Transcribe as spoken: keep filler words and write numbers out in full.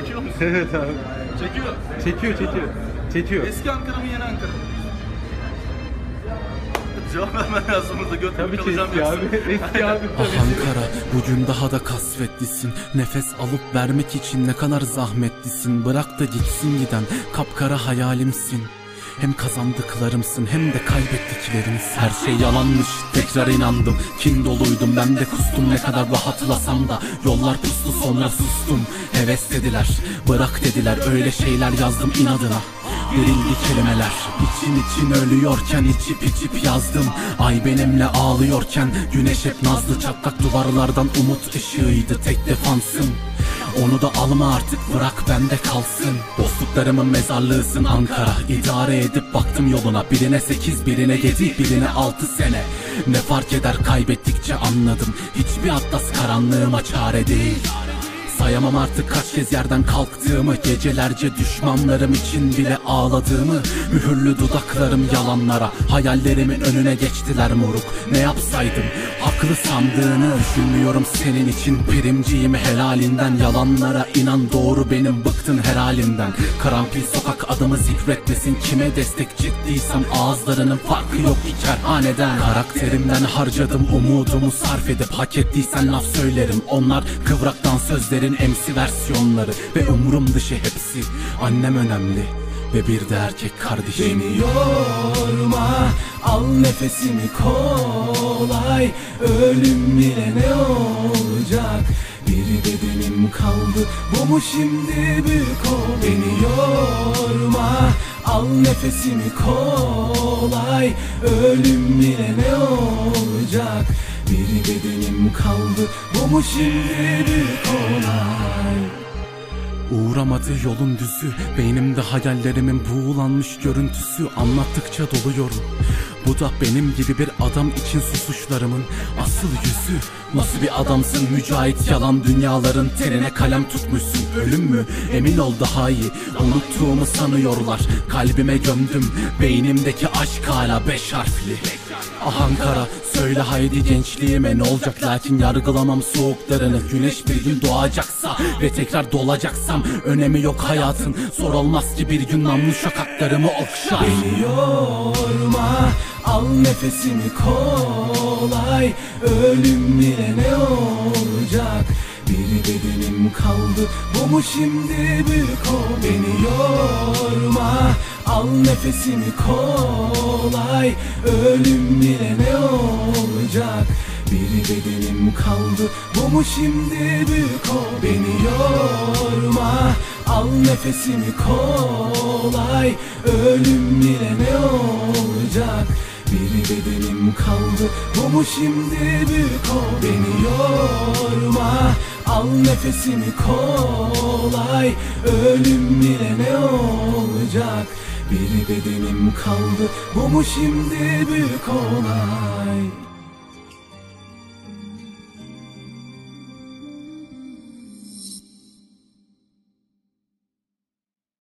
Çekiyor musun? Evet abi. Çekiyor. Çekiyor, çekiyor. Çekiyor. Eski Ankara mı, yeni Ankara mı? Cevap vermen lazım burada. Götürüp Tabii ki kalacağım eski yoksa. abi. Eski abi Ah tabii. Ankara, bugün daha da kasvetlisin. Nefes alıp vermek için ne kadar zahmetlisin. Bırak da gitsin giden kapkara hayalimsin. Hem kazandıklarımsın hem de kaybettiklerimsin. Her şey yalanmış, tekrar inandım. Kin doluydum, ben de kustum. Ne kadar rahatlasam da yollar puslu, sonra sustum. Heves dediler, bırak dediler. Öyle şeyler yazdım inadına. Verildi kelimeler, için için ölüyorken içip içip yazdım. Ay benimle ağlıyorken güneş hep nazlı. Çatlak duvarlardan umut ışığıydı tek defansım. Onu da alma artık, bırak bende kalsın. Dostluklarımın mezarlığısın Ankara. İdare edip baktım yoluna. Birine sekiz, birine yedi, birine altı sene. Ne fark eder, kaybettikçe anladım. Hiçbir atlas karanlığıma çare değil. Sayamam artık kaç kez yerden kalktığımı. Gecelerce düşmanlarım için bile ağladığımı. Mühürlü dudaklarım yalanlara. Hayallerimin önüne geçtiler moruk. Ne yapsaydım haklı sandığını. Düşünmüyorum senin için, primciyim helalinden. Yalanlara inan, doğru benim, bıktın her halimden. Karanfil sokak adımı zikretmesin. Kime destek çıktıysam ağızlarının farkı yok ki kerhaneden. Karakterimden harcadım umudumu sarf edip, hak ettiysen laf söylerim. Onlar kıvraktan sözlerin M C versiyonları ve umurum dışı hepsi. Annem önemli ve bir de erkek kardeşim. Beni yorma, al nefesimi kolay. Ölüm bile ne olacak? Bir bedenim kaldı, bu mu şimdi büyük ol? Beni yorma, al nefesimi kolay. Ölüm bile ne olacak? Bir bedenim kaldı, bu mu şimdi büyük olay? Uğramadı yolun düzü, beynimde hayallerimin buğulanmış görüntüsü. Anlattıkça doluyorum. Bu da benim gibi bir adam için susuşlarımın asıl yüzü. Nasıl bir adamsın Mücahit, yalan dünyaların tenine kalem tutmuşsun. Ölüm mü? Emin ol daha iyi. Unuttuğumu sanıyorlar, kalbime gömdüm. Beynimdeki aşk hala beş harfli. Ah Ankara, söyle haydi gençliğime ne olacak? Lakin yargılamam soğuklarını. Güneş bir gün doğacaksa ve tekrar dolacaksam önemi yok hayatın. Zor olmaz ki bir gün namlu şakaklarımı okşar. Beni yorma, al nefesimi kolay. Ölüm bile ne olacak? Bir bedenim kaldı, bu mu şimdi büyük ol? Beni yorma, al nefesimi kolay. Ölüm bile ne olacak? Bir bedenim kaldı, bu mu şimdi büyük ol? Beni yorma, al nefesimi kolay. Ölüm bile ne olacak? Bir bedenim kaldı, bu mu şimdi büyük ol? Beni yorma, al nefesimi kolay. Ölüm bile ne olacak? Bir bedenim kaldı, bu mu şimdi büyük olay?